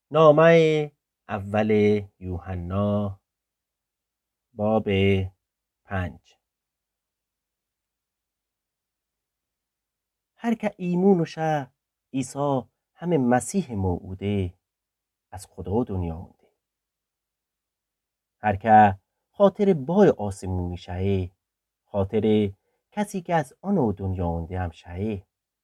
نامه اول یوحنا باب 5. هر که ایمون شه عیسی همه مسیح موعوده از خدا دنیا مونده. هر که خاطر بای آسمون میشه، خاطر کسی که از آن دنیا مونده هم شه.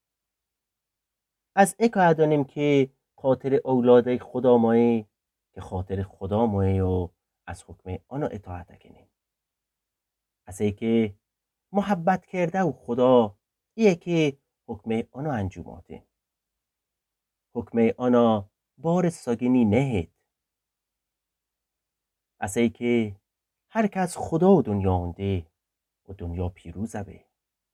از اکا دانیم که خاطر اولاد خدا مایه، که خاطر خدا مایه و از حکم آن اطاعت کنیم. از ای که محبت کرده و خدا ایه که حکم آنو انجوماده. حکم آنا بار ساگینی نهید. از ای که هر کس خدا و دنیا اونده و دنیا پیروزه به.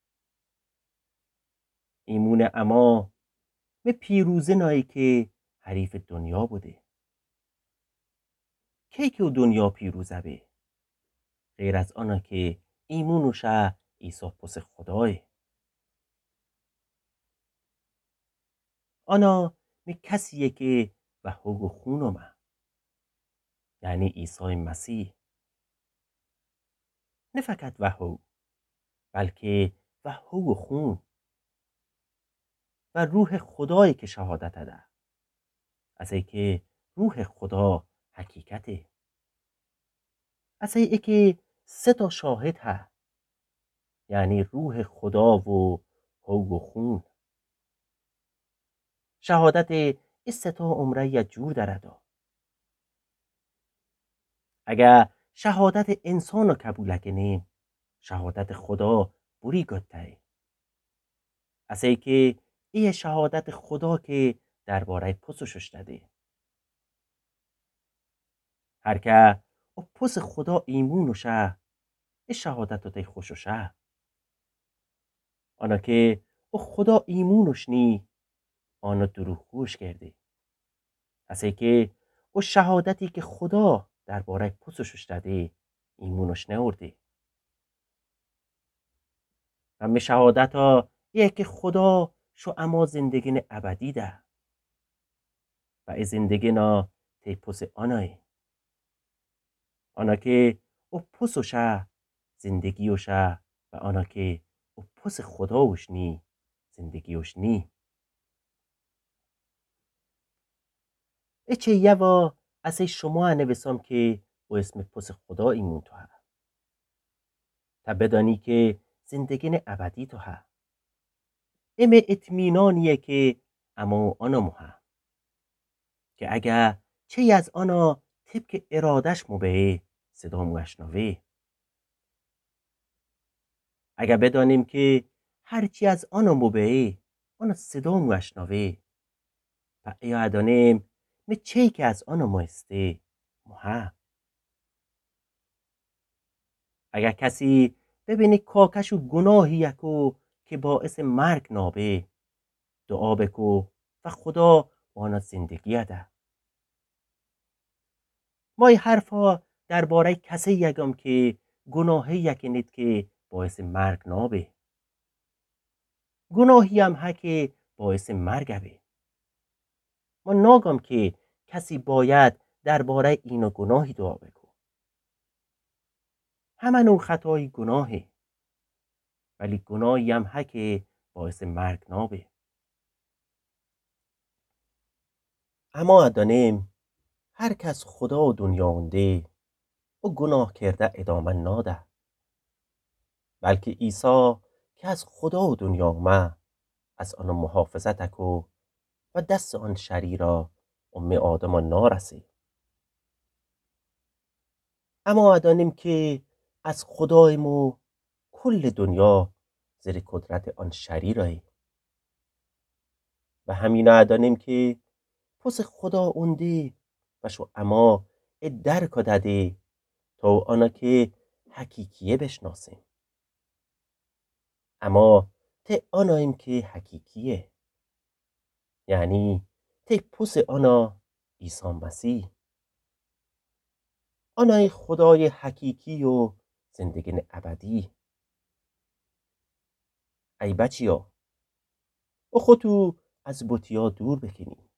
ایمون اما به پیروزه نایی که حریف دنیا بوده. کی که دنیا پیروزه به غیر از آنها که ایمونوشه عیسی پس خداه. آنا می کسیه که و حق و خونومه، یعنی عیسی مسیح. نه فقط وحو، بلکه وحو و خون و روح خدایی که شهادت ده. از ای که روح خدا حقیقته. از ای که 3 شاهد ها، یعنی روح خدا و حو و خون. شهادت این 3 عمره یا جور دردا. اگر شهادت انسان رو قبول کنیم، شهادت خدا بوری گته. از ای که این شهادت خدا که درباره پسشش داده. هر که او پس خدا ایمونوشه، این شهادت رو تی خوشوشه. آنا که او خدا ایمونش نی، آنا دروغ گوش کرده. از ای که او شهادتی که خدا درباره پسشش داده ایمونش نورده. و می شهادت ها یه که خدا شو اما زندگی ابدی ده. و ای زندگی نا تی پس آنای. آنا که او پسوشه زندگیوشه و آنا که او پس خداوش نی زندگیوش نی. اچه یوا از شما نویسم که او اسم پس خدا ایمون تو ها. تا بدانی که زندگی ابدی تو ها. ایم اطمینانیه که اما آنمو ها. که اگر چه از آنا طبق ارادش مبهه صدا موشنوه. اگر بدانیم که هرچی از آنا مبهه آنا صدا موشنوه. و ایا دانیم می چه که از آنا مایسته موها. اگر کسی ببینی کاکش و گناهی یکو که باعث مرگ نابه، دعا بکو و خدا وانا زندگی ده. مای حرفا درباره کسی یگم که گناهی یکنید که باعث مرگ نابه. گناهی هم ها که باعث مرگ به. ما ناگم که کسی باید درباره اینو گناهی دعا بکو. همانو خطای گناهه. ولی گناهی هم ها که باعث مرگ نابه. اما ادانیم هر کس خدا و دنیا اونده او گناه کرده ادامه ناده. بلکه عیسی که از خدا و دنیا اومد از آن محافظت اکو و دست آن شریرا ام آدم نارسه. اما ادانیم که از خدایمو کل دنیا زیر قدرت آن شریرایی. و همین ادانیم که پس خدا اونده و شو اما درک داده تا آنها که حقیقیه بشناسیم. اما ته آناییم که حقیقیه، یعنی ته پس آنا عیسی مسیح. آنای خدای حقیقی و زندگی ابدی. ای بچیا او خودتو از بطیا دور بکنی.